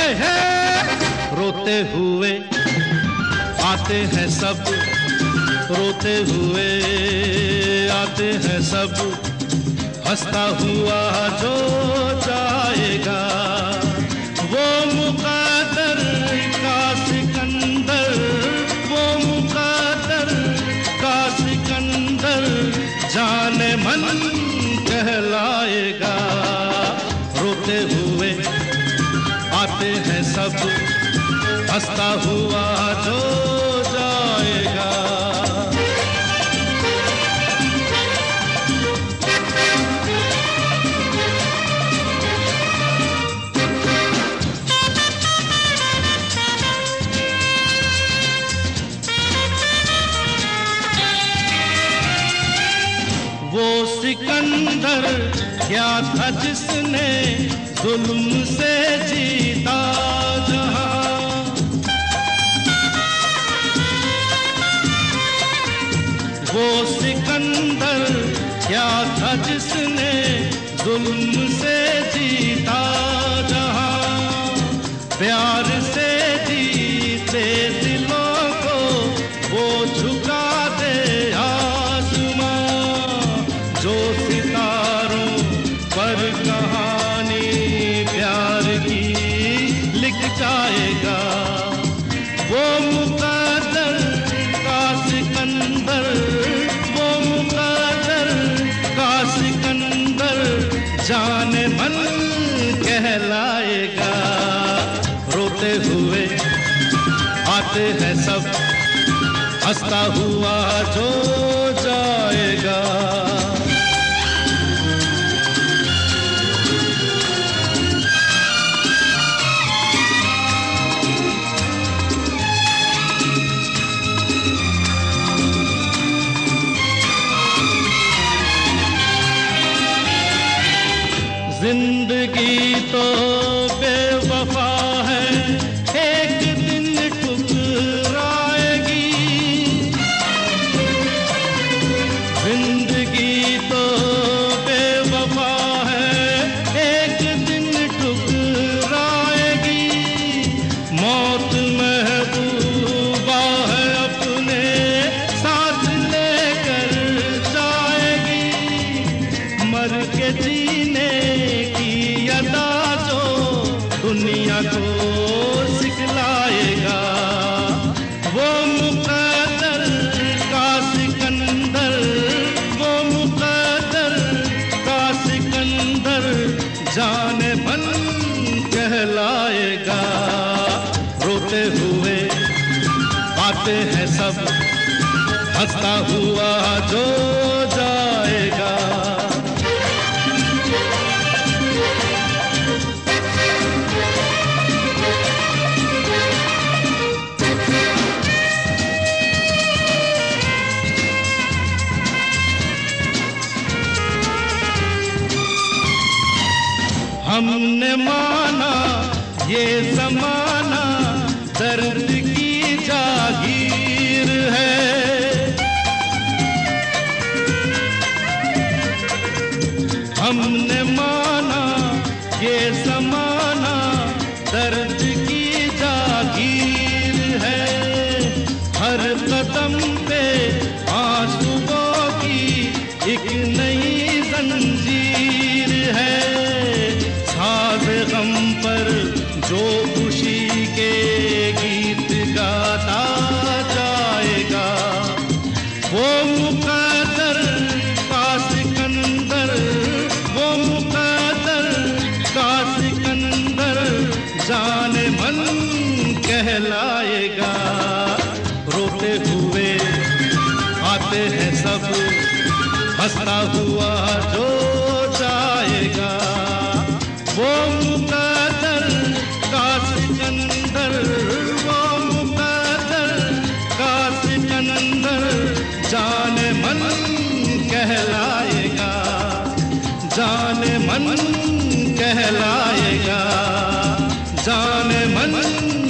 रोते हुए आते हैं सब, रोते हुए आते हैं सब, हंसता हुआ जो जाएगा वो मुक़द्दर का सिकंदर, वो मुक़द्दर का सिकंदर जाने मन कहलाएगा। रोते हुए आते हैं सब, हंसता हुआ जो जाएगा। वो सिकंदर क्या था जिसने जुल्म से जीता जहां, वो सिकंदर क्या था जिसने जुल्म से जीता जहां, प्यार से जीते दिलों को वो झुका दे आसमां, जो सितारों पर कहानी प्यार की लिख जाएगा। वो मुक़द्दर का सिकंदर, वो मुक़द्दर का सिकंदर जाने मन कहलाएगा। रोते हुए आते हैं सब, हंसता हुआ जो जाएगा। जिंदगी तो बेवफा है, एक दिन ठुकराएगी। जिंदगी तो बेवफा है, एक दिन ठुकराएगी। मौत महबूबा है, अपने साथ लेकर जाएगी। मर के जीने जो दुनिया को सिखलाएगा। वो मुक़द्दर का सिकंदर, वो मुक़द्दर का सिकंदर जाने मन कहलाएगा। रोते हुए आते हैं सब, हंसता हुआ जो जाएगा। हमने माना ये ज़माना दर्द की जागीर है, हमने माना ये ज़माना दर्द की जागीर है। हर कदम पे आंसुओं की एक नई जंजीर है। गम पर जो खुशी के गीत गाता जाएगा, वो मुक़द्दर का सिकंदर, वो मुक़द्दर का सिकंदर जाने मन कहलाएगा। रोते हुए आते हैं सब, हंसता हुआ जो जाएगा। वो मुक़द्दर का सिकंदर, वो मुक़द्दर का सिकंदर जाने मन कहलाएगा, जाने मन कहलाएगा, जाने मन